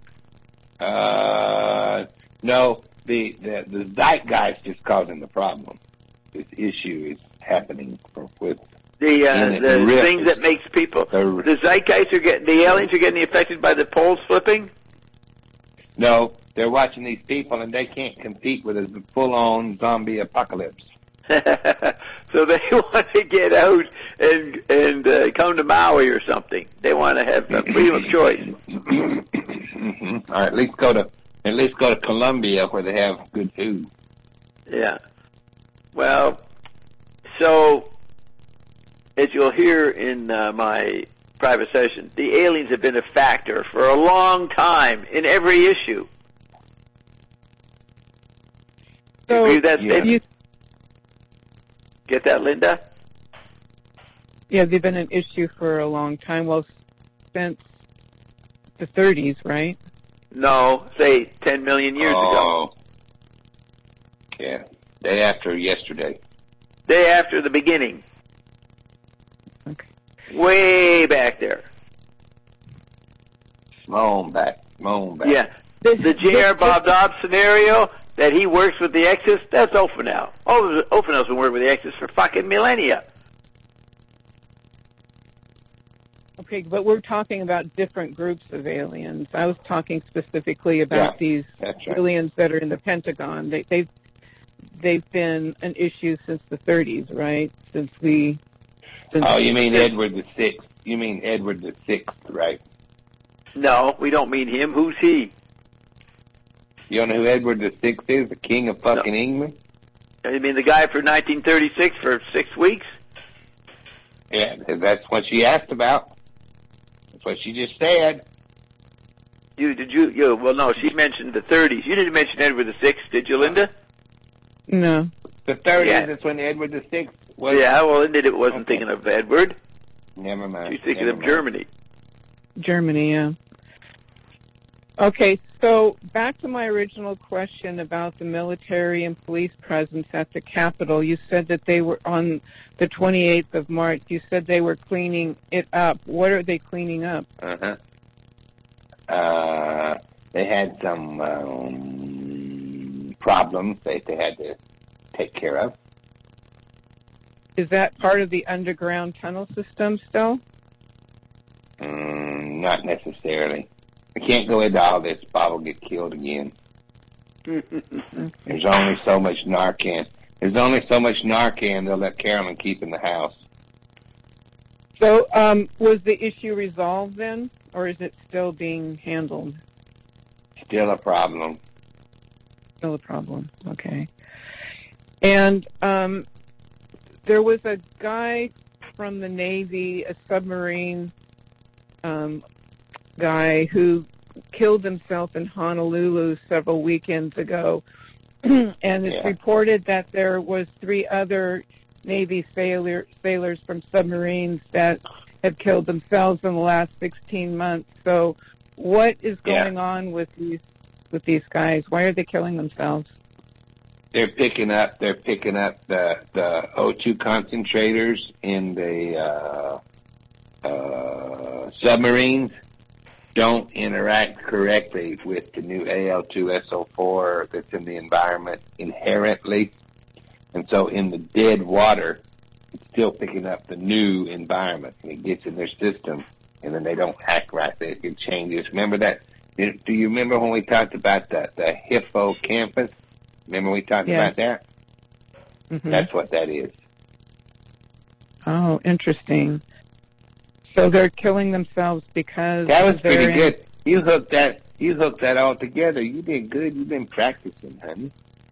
No. The zeitgeist is causing the problem. This issue is happening with. The things that makes people, the zeitgeist the aliens are getting affected by the poles flipping? No, they're watching these people and they can't compete with a full-on zombie apocalypse. So they want to get out and come to Maui or something. They want to have freedom of choice. Or at least go to Colombia where they have good food. Yeah. Well, so as you'll hear in my private session, the aliens have been a factor for a long time in every issue. So, agree with that statement? Get that, Linda? Yeah, they've been an issue for a long time. Well, since the 30s, right? No, say 10 million years ago. Yeah, day after yesterday. Day after the beginning. Okay. Way back there. Moan back. Yeah. The J.R. Bob Dobbs scenario that he works with the Exes, that's Ophenel. Ophenel's been working with the Exes for fucking millennia. Okay, but we're talking about different groups of aliens. I was talking specifically about these aliens that are in the Pentagon. They've been an issue since the 30s, right? You mean Edward the Sixth? You mean Edward the Sixth, right? No, we don't mean him. Who's he? You don't know who Edward the Sixth is? The King of fucking England? You mean the guy for 1936 for 6 weeks? Yeah, that's what she asked about. That's what she just said. Well, no, she mentioned the 30s. You didn't mention Edward the Sixth, did you, Linda? No. The 30s, that's when Edward the Sixth was. Yeah, well, Linda wasn't thinking of Edward. Never mind. She's thinking of Germany. Germany, yeah. Okay, so back to my original question about the military and police presence at the Capitol. You said that they were on the 28th of March. You said they were cleaning it up. What are they cleaning up? They had some problems that they had to take care of. Is that part of the underground tunnel system still? Not necessarily. I can't go into all this. Bob will get killed again. There's only so much Narcan. They'll let Carolyn keep in the house. So, was the issue resolved then, or is it still being handled? Still a problem. Still a problem. Okay. And there was a guy from the Navy, a submarine guy, who killed himself in Honolulu several weekends ago. And it's reported that there was 3 other Navy sailors from submarines that have killed themselves in the last 16 months. So what is going on with these guys? Why are they killing themselves? They're picking up the O2 concentrators in the submarines don't interact correctly with the new Al2SO4 that's in the environment inherently. And so in the dead water, it's still picking up the new environment. And it gets in their system, and then they don't act right. It changes. Remember that? Do you remember when we talked about the hippocampus? Remember we talked about that? Mm-hmm. That's what that is. Oh, interesting. So they're killing themselves because that was pretty good. You hooked that all together. You did good. You've been practicing, honey.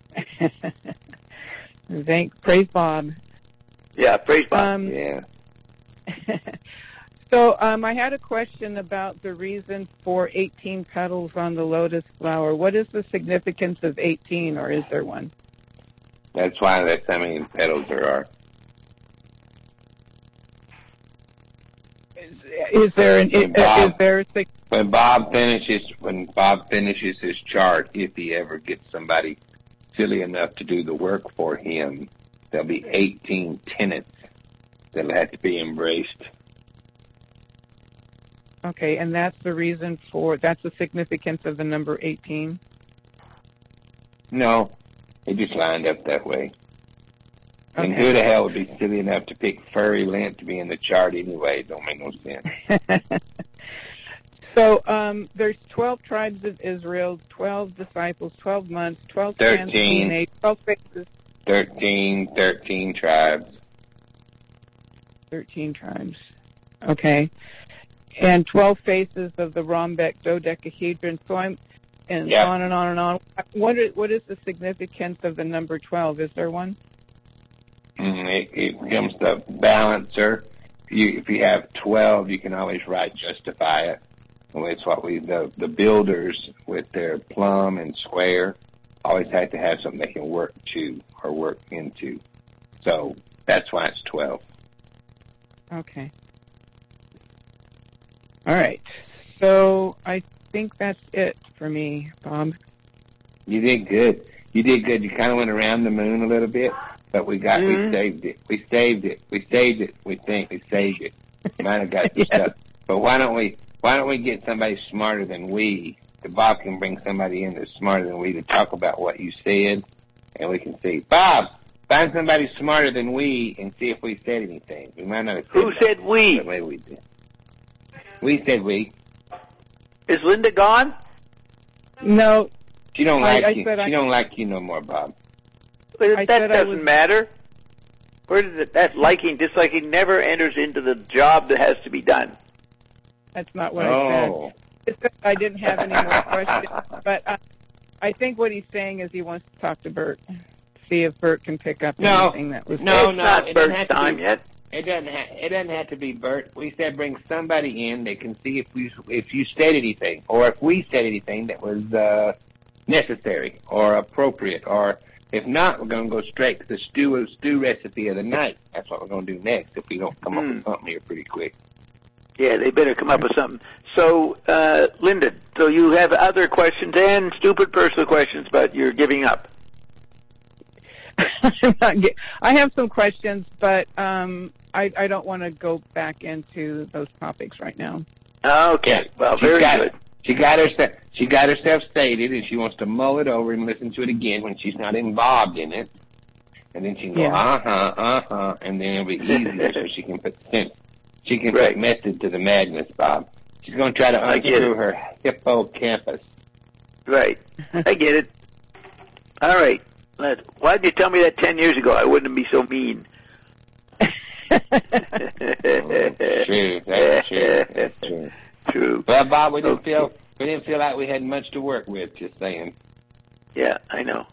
Praise Bob. Yeah, praise Bob. Yeah. So I had a question about the reason for 18 petals on the lotus flower. What is the significance of 18, or is there one? That's why that's how many petals there are. Is there when Bob finishes his chart, if he ever gets somebody silly enough to do the work for him, there'll be 18 tenets that'll have to be embraced. Okay, and that's the significance of the number 18? No, it just lined up that way. Okay. And who the hell would be silly enough to pick furry lint to be in the chart anyway? It don't make no sense. So there's 12 tribes of Israel, 12 disciples, 12 months, 12 trans DNA, 12 faces. 13 tribes. 13 tribes. Okay. And 12 faces of the Rhombek dodecahedron. So on and on and on. What is the significance of the number 12? Is there one? It becomes the balancer. If you have 12, you can always justify it. And it's what the builders with their plumb and square always have to have something they can work to or work into. So that's why it's 12. Okay. All right. So I think that's it for me, Bob. You did good. You did good. You kind of went around the moon a little bit, but we saved it. We saved it. We saved it. We saved it. Might have got some stuff. But why don't we get somebody smarter than we? Bob can bring somebody in that's smarter than we to talk about what you said, and we can see. Bob, find somebody smarter than we and see if we said anything. We might not have said Who said we? The way we did. We said we. Is Linda gone? No. She don't like you. She don't like you no more, Bob. That doesn't matter. Where does it? That liking, disliking never enters into the job that has to be done. That's not what I said. It's that I didn't have any more questions, but I think what he's saying is he wants to talk to Bert, see if Bert can pick up anything that was. It's not Bert's time yet. It doesn't have to be Bert. We said bring somebody in that can see if you said anything, or if we said anything that was necessary or appropriate, or if not, we're going to go straight to the stew recipe of the night. That's what we're going to do next if we don't come up with something here pretty quick. Yeah, they better come up with something. So, Linda, so you have other questions and stupid personal questions, but you're giving up. I have some questions, but I don't want to go back into those topics right now. Okay, well, very good. She got herself stated, and she wants to mull it over and listen to it again when she's not involved in it. And then she can go, and then it'll be easier so she can put sense. She can put method to the madness, Bob. She's going to try to unscrew her hippocampus. Right. I get it. All right. Why did you tell me that 10 years ago? I wouldn't be so mean. True. That's true. That's true. True. Well, Bob, we didn't feel like we had much to work with, just saying. Yeah, I know.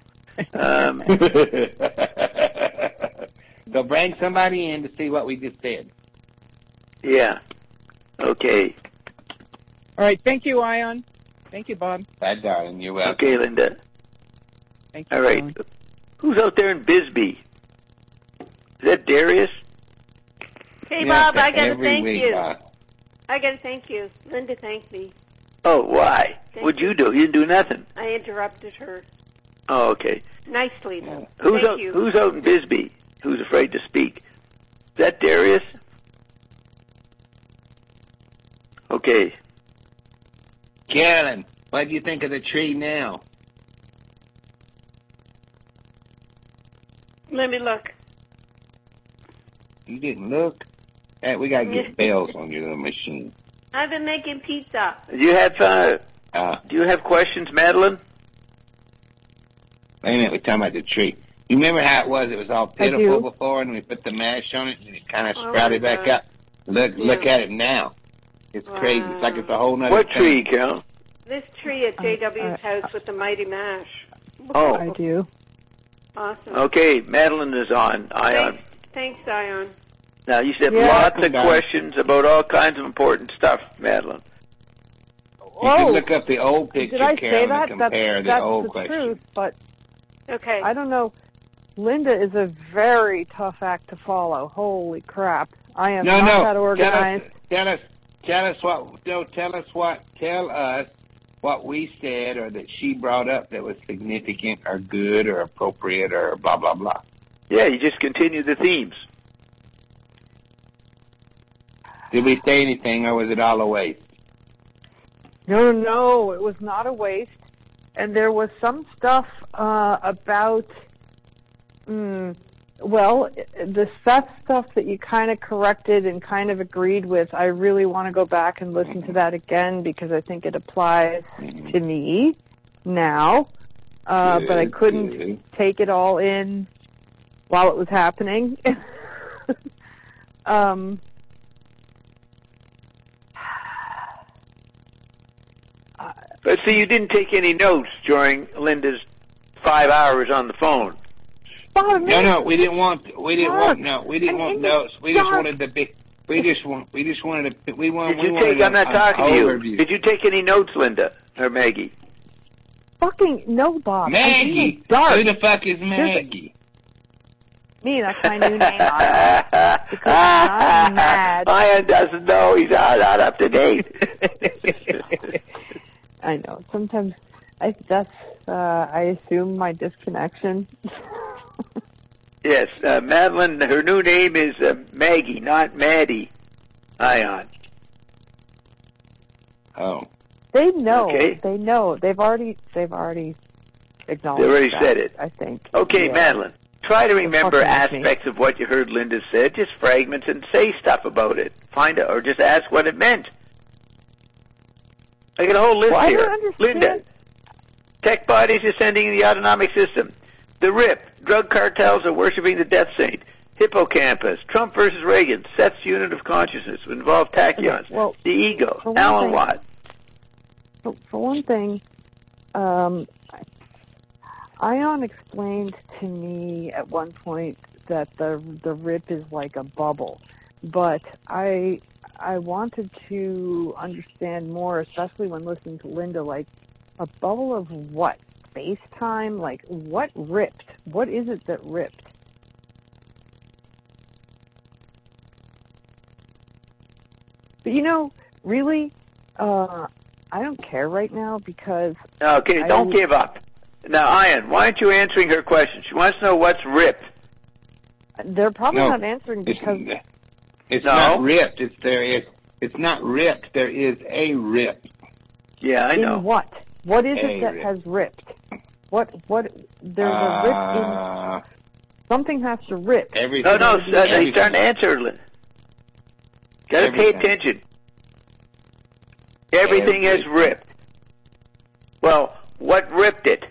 So bring somebody in to see what we just said. Yeah. Okay. All right. Thank you, Ion. Thank you, Bob. Bye, darling. You're welcome. Okay, Linda. Thank you. All right. Darling. Who's out there in Bisbee? Is that Darius? Hey, Bob, I got to thank week, you. Bob. I got to thank you. Linda thanked me. Oh, why? What'd you do? You didn't do nothing. I interrupted her. Oh, okay. Nicely, though. Who's out in Bisbee? Who's afraid to speak? Is that Darius? Okay. Carolyn, what do you think of the tree now? Let me look. You didn't look? Hey, we got to get bells on your little machine. I've been making pizza. Do you have questions, Madeline? Wait a minute, we're talking about the tree. You remember how it was? It was all pitiful before, and we put the mash on it, and it kind of sprouted back up. Look at it now. It's crazy. It's like it's a whole nother What tree, Carol? This tree at JW's house with the mighty mash. Oh. I do. Awesome. Okay, Madeline is on. Ion. Thanks, Ion. Now, you said lots of questions about all kinds of important stuff, Madeline. You can look up the old picture, Carol, and compare the old question. That's the truth, but okay. I don't know. Linda is a very tough act to follow. Holy crap. I am not that organized. Tell us what we said or that she brought up that was significant or good or appropriate or blah, blah, blah. Yeah, you just continue the themes. Did we say anything, or was it all a waste? No, it was not a waste. And there was some stuff about, the Seth stuff that you kind of corrected and kind of agreed with. I really want to go back and listen to that again because I think it applies to me now. But I couldn't take it all in while it was happening. But see, you didn't take any notes during Linda's 5 hours on the phone. No, we didn't want notes. We just wanted to be. We wanted to. I'm not talking to you. Did you take any notes, Linda or Maggie? fucking no, Bob. Maggie. Who the fuck is Maggie? Me, that's my new name on it. Because I'm mad. Ian doesn't know. He's not up to date. I know. Sometimes I assume my disconnection. Yes, Madeline, her new name is Maggie, not Maddie. Ion. Oh. They know. Okay. They know. They've already acknowledged. They already said it. I think. Okay, yeah. Madeline. Try to remember aspects of what you heard Linda said, just fragments, and say stuff about it. Find out, or just ask what it meant. I got a whole list here. I don't understand. Linda, tech bodies ascending in the autonomic system. The RIP, drug cartels are worshiping the death saint. Hippocampus, Trump versus Reagan, Seth's unit of consciousness, involve tachyons. Well, the ego, Alan Watt. For one thing, Ion explained to me at one point that the RIP is like a bubble, but I wanted to understand more, especially when listening to Linda, like a bubble of what? Space-time? Like what ripped? What is it that ripped? But really, I don't care right now because... Okay, don't give up. Now, Ian, why aren't you answering her question? She wants to know what's ripped. They're probably not answering because... It's not ripped. It's not ripped. There is a rip. Yeah, I know. In what? What is it that has ripped? What? There's a rip in... Something has to rip. Everything. No, he's trying to answer. Got to pay attention. Everything has ripped. Well, what ripped it?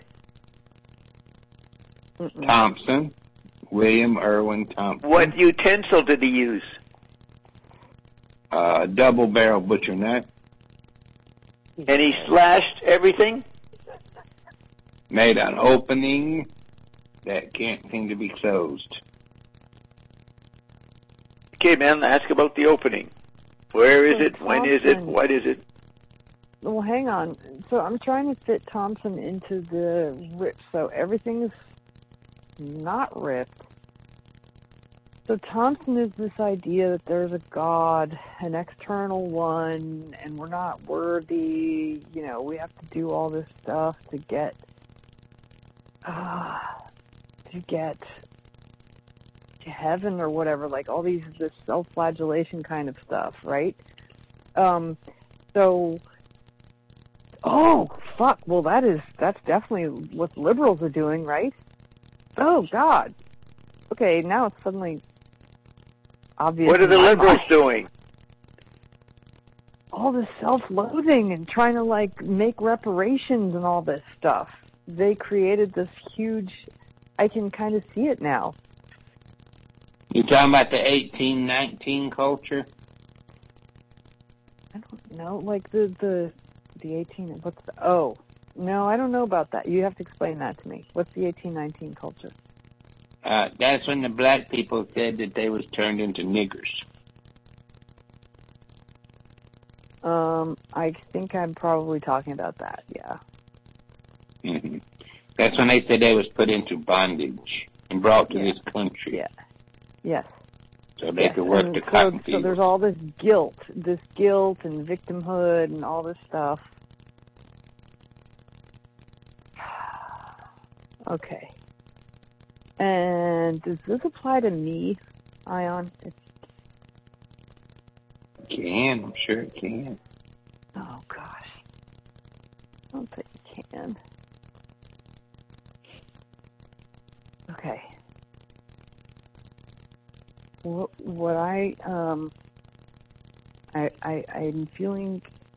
Thompson. William Irwin Thompson. What utensil did he use? Double-barrel butcher knife. And he slashed everything? Made an opening that can't seem to be closed. Okay, man, ask about the opening. Where is it? When is it? What is it? Well, hang on. So I'm trying to fit Thompson into the rip. So everything is not ripped. So Thompson is this idea that there's a God, an external one, and we're not worthy. We have to do all this stuff to get to heaven or whatever, like all this self-flagellation kind of stuff, right? Oh, fuck. Well, that's definitely what liberals are doing, right? Oh, God. Okay, now it's suddenly obvious. What are the liberals doing? All this self-loathing and trying to, make reparations and all this stuff. They created this huge... I can kind of see it now. You talking about the 1819 culture? I don't know, like the 18, what's the, oh, no, I don't know about that. You have to explain that to me. What's the 1819 culture? That's when the black people said that they was turned into niggers. I think I'm probably talking about that, yeah. Mm-hmm. That's when they said they was put into bondage and brought to this country. Yeah. Yes. So they could work the cotton field. So there's all this guilt and victimhood and all this stuff. Okay. And does this apply to me, Ion? It can. I'm sure it can. Oh, gosh. I don't think it can. Okay. What I'm feeling,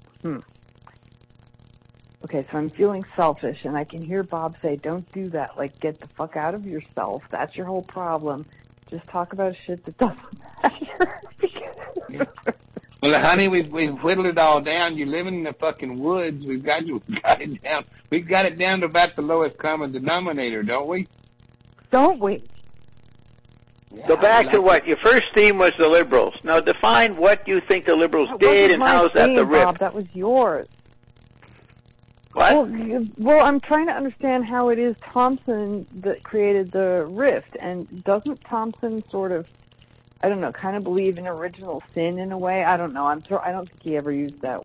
Okay, so I'm feeling selfish, and I can hear Bob say, don't do that, get the fuck out of yourself. That's your whole problem. Just talk about shit that doesn't matter. Well, honey, we've whittled it all down. You're living in the fucking woods. We've got it down. We've got it down to about the lowest common denominator, don't we? Don't we? Yeah, go back to what your first theme was, the liberals. Now define what you think the liberals did, and how's that the rip? Bob, that was yours. What? Well, I'm trying to understand how it is Thompson that created the rift, and doesn't Thompson sort of, I don't know, kind of believe in original sin in a way? I don't know. I don't think he ever used that